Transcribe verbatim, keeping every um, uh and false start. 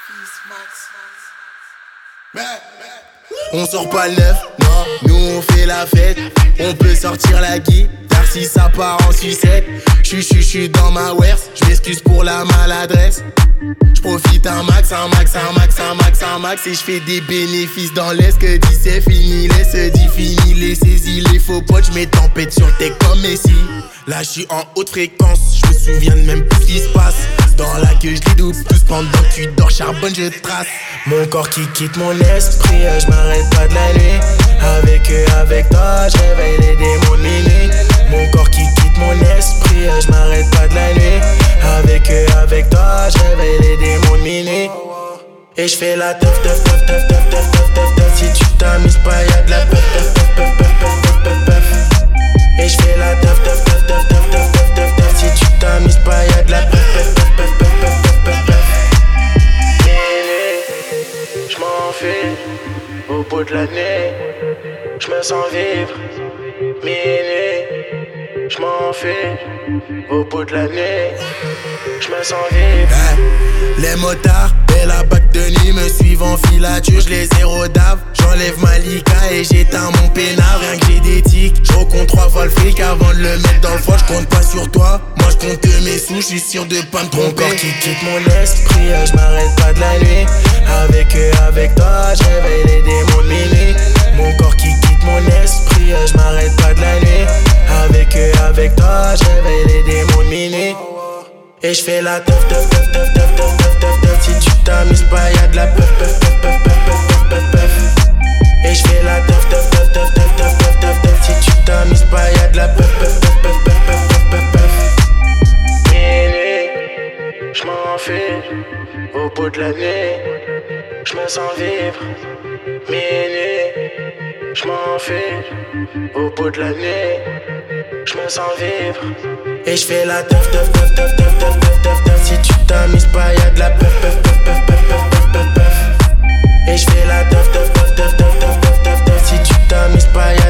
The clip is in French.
On sort pas le neuf, non, nous on fait la fête. On peut sortir la guitare si ça part en sucette. J'suis j'suis j'suis dans ma werse, j'm'excuse pour la maladresse. J'profite un max, un max, un max, un max, un max. Et j'fais des bénéfices dans l'est. Que dit c'est fini, laisse dit fini. Les saisies, les faux potes, j'mets tempête sur le tech comme Messi. Là j'suis en haute fréquence, j'me souviens de même plus ce qui se passe. Dans la queue je dédouble tous pendant que tu dors, charbonne je trace. Mon corps qui quitte mon esprit, je m'arrête pas de la nuit. Avec eux, avec toi, je réveille les démons de minuit. Mon corps qui quitte mon esprit, je m'arrête pas de la nuit. Avec eux, avec toi, je réveille les démons de minuit. Et je fais la teuf, teuf, teuf, teuf, teuf, teuf, teuf, teuf, teuf. Si tu t'amuses pas, y'a de la peuf, teuf, teuf, teuf, teuf, teuf, teuf, teuf. Et je fais la teuf, teuf, teuf, teuf, teuf, teuf, teuf, teuf, teuf. Si tu t'amuses pas, y'a de la peuf, teuf, teuf, teuf, teuf, teuf, teuf, teuf. J'm'en fais au bout de l'année, j'me sens vivre. Minuit, j'm'en fais au bout de l'année, j'me sens vivre. Hey, les motards et la bague de nuit me suivent en filature, j'les zéro d'ave. J'enlève ma lica et j'éteins mon peinard. Rien que j'ai des tics, j'recompte trois fois le fric avant de le mettre dans le froid. J'compte pas sur toi, moi j'compte que mes sous, j'suis sûr de pas me tromper. Mon corps qui quitte mon esprit, j'm'arrête pas de la nuit. Avec eux, avec toi, j'réveille les démons de minuit. Mon corps qui quitte mon esprit, j'm'arrête pas de la nuit. Avec eux, avec toi, j'réveille les démons de minuit. Et j'fais la teuf, teuf, teuf, teuf, teuf, teuf, teuf, teuf, teuf. Si tu t'amuses pas, y'a de la peuf, peuf, peuf, peuf, peuf, peuf, peuf, peuf. Et j'fais la teuf, teuf, teuf, teuf, teuf, teuf, teuf, teuf, teuf. Si tu t'amuses pas, y'a de la peuf, peuf, peuf, peuf, peuf, peuf, peuf, peuf. Minuit, j'm'en fais au bout de l'année, j'me sens vivre. Minuit, j'm'en fais au bout de l'année, j'me sens vivre. Et j'fais la teuf, teuf, teuf, teuf, teuf, teuf, teuf, teuf, teuf. Si tu t'amuses pas, y'a de la peuf, peuf, peuf, peuf, peuf, peuf, peuf, peuf. Et j'fais la teuf, teuf, teuf, teuf, teuf, teuf, teuf, teuf. Si tu t'amuses pas, y'a